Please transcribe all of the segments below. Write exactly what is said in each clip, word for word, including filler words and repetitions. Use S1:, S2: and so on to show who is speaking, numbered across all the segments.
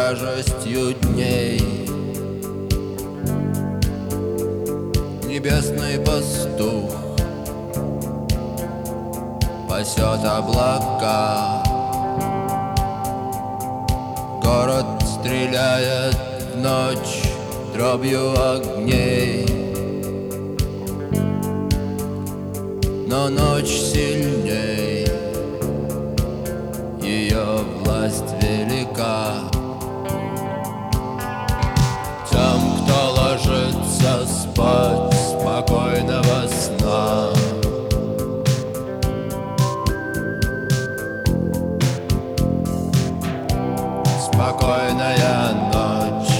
S1: тяжестью дней. Небесный пастух пасет облака. Город стреляет в ночь дробью огней, но ночь сильней, ее власть велика. Тем, кто ложится спать, спокойного сна. Спокойная ночь.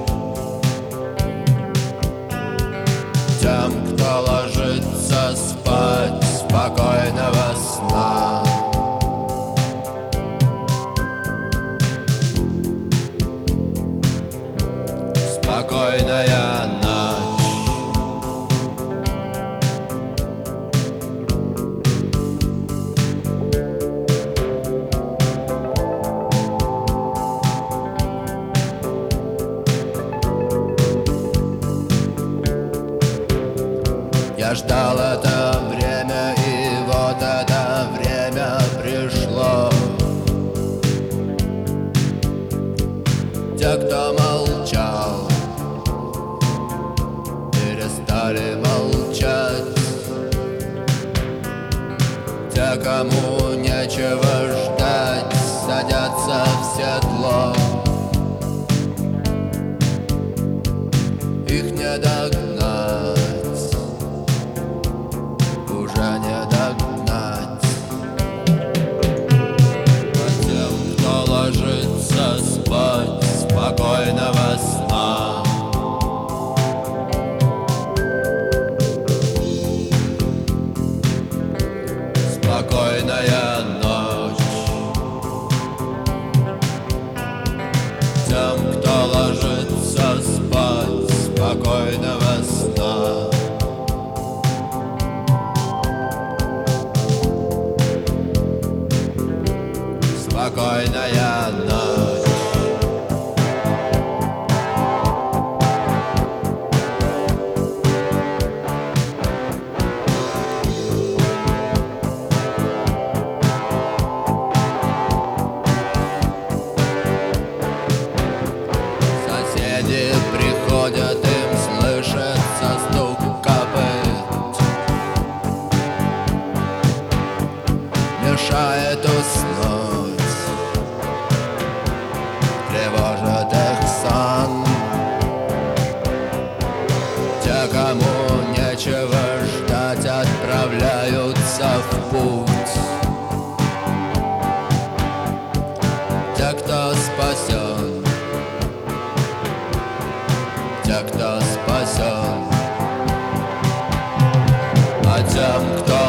S1: Тем, кто ложится спать, спокойного сна. Спокойная ночь. Я ждал это время, и вот это время пришло. Те, кто молчал, перестали молчать. Те, кому нечего ждать, садятся в седло. Их не догнать, уже не догнать. А тем, кто ложится спать, спокойного сна. Спокойная ночь. Тем, кто ложится спать, спокойного сна. Спокойная ночь. Соседи приходят, им слышится стук копыт, мешает уснуть, тревожит их сон. Те, кому нечего ждать, отправляются в путь. Те, кто спасен, те, кто спасен, а тем, кто